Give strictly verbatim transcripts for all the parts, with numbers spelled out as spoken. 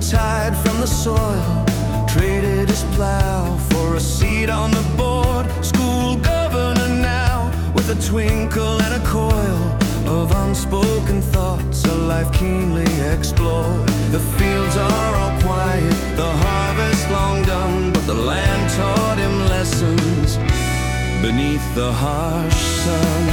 retired from the soil, traded his plow for a seat on the board. School governor now, with a twinkle and a coil of unspoken thoughts, a life keenly explored. The fields are all quiet, the harvest long done, but the land taught him lessons beneath the harsh sun.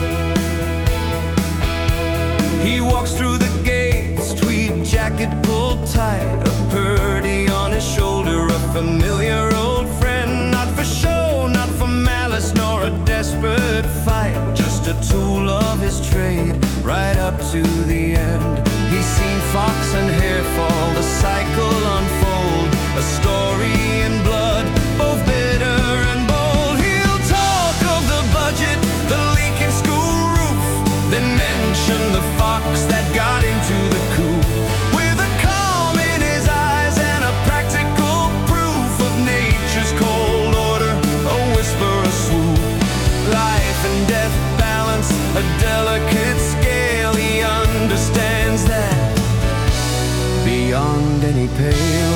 He walks through the gates, tweed jacket pulled tight, a birdie on his shoulder, a familiar old friend. Not for show, not for malice, nor a desperate fight, just a tool of his trade, right up to the end. He's seen fox and hare fall, the cycle unfold, a story in blood, both bitter and bold. He'll talk of the budget, the leaking school roof, then mention the fox that got into the coop. With a calm in his eyes and a practical proof of nature's cold order, a whisper, a swoop. Life and death balance, a delicate scale. He understands that beyond any pale.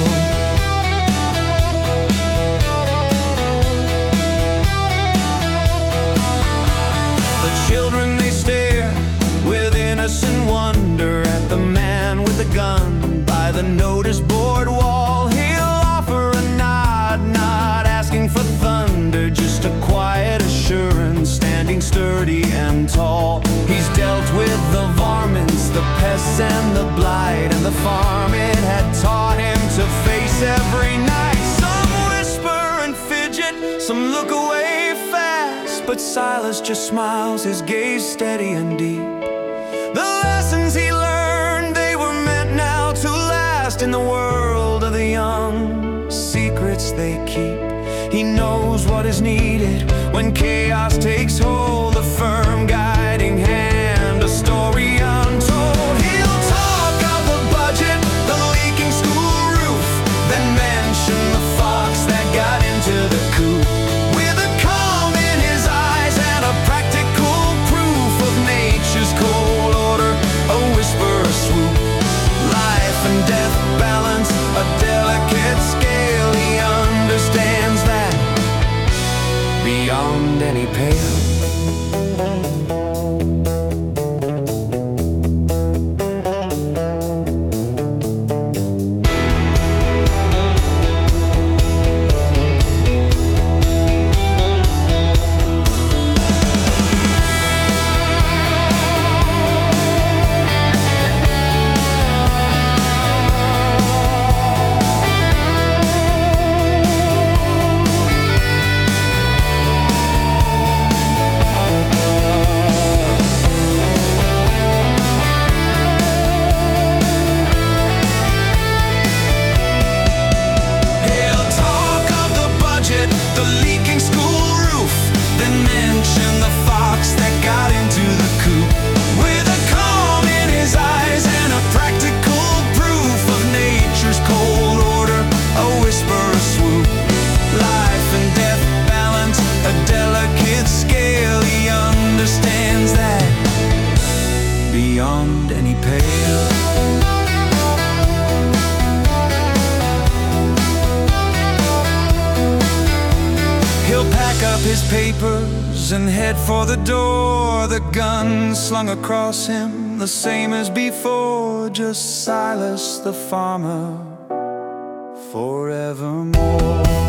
The children, they stare with innocent wonder at the man with a gun by the notice board wall. He'll offer a nod, not asking for thunder, just a quiet assurance, standing sturdy and tall. He's dealt with the varmints, the pests and the blight, and the farm, it had taught him to face every night. Some whisper and fidget, some look away fast, but Silas just smiles, his gaze steady and deep. The lessons he learned, they were meant now to last in the world of the young. Secrets they keep. He knows what is needed when chaos takes hold, a firm guiding hand, a story untold. He'll talk of the budget, the leaking school roof, then mention the fox that got into the coop. With a calm in his eyes and a practical proof of nature's cold order, a whisper, a swoop. Life and death balance, a delicate scale. He understands that beyond any pale. Beyond any pale. He'll pack up his papers and head for the door, the gun slung across him, the same as before, just Silas the farmer forevermore.